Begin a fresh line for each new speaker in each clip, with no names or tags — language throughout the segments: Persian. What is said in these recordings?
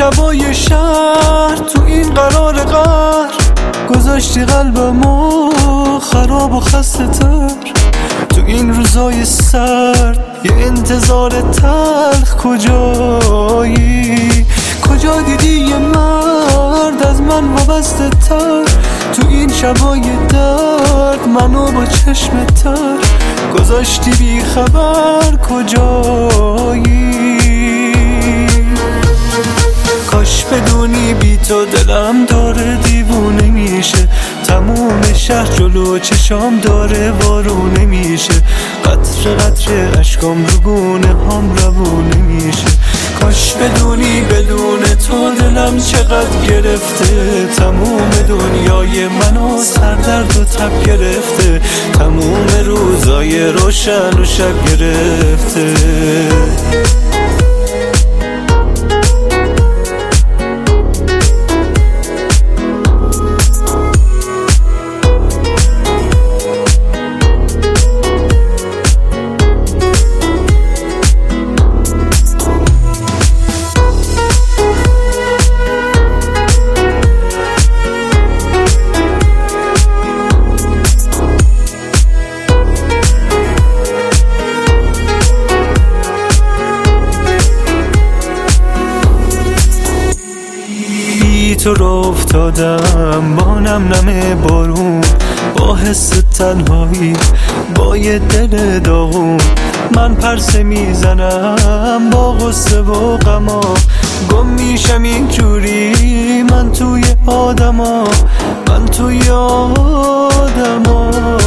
شبای شهر تو این قرار قهر گذاشتی قلبمو خراب و خسته تر. تو این روزای سرد یه انتظار تلخ کجایی؟ کجا دیدی یه مرد از من وابسته تر؟ تو این شبای درد منو با چشم تر گذاشتی بی خبر کجایی؟ کاش بدونی بی تو دلم داره دیوونه میشه، تموم شهر جلو چشام داره وارونه میشه، قطره قطره اشکام رو گونه هم روونه میشه. کاش بدونی بدون تو دلم چقدر گرفته، تموم دنیای منو سردرد و تب گرفته، تموم روزای روشن و شب گرفته. تو رو افتادم با نم بارون، با حس تنهایی، با یه دل داغون. من پرسه میزنم با غصه و غما، گم میشم اینجوری من توی آدما، من توی آدما.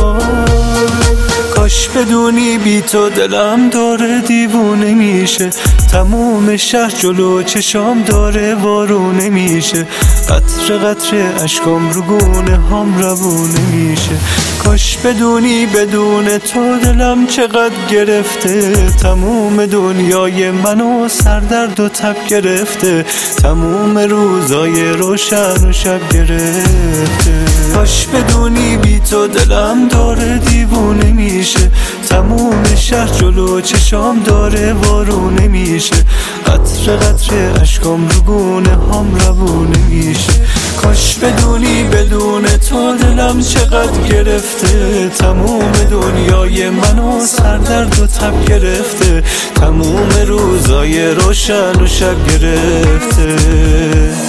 کاش بدونی بی تو دلم داره دیوونه میشه، تموم شهر جلو چشام داره وارونه میشه، قطره قطره اشکام رو گونه هم روونه میشه. کاش بدونی بدون تو دلم چقدر گرفته، تموم دنیای منو سردرد و تب گرفته، تموم روزای روشن و شب گرفته. کاش بدونی بی تو دلم داره دیوونه میشه، تموم شهر جلو چشام داره وارونه میشه، قطره قطره اشکام رو گونه هم روونه میشه. کاش بدونی بدون تو دلم چقدر گرفته، تموم دنیای منو سردرد و تب گرفته، تموم روزای روشن و شب گرفته.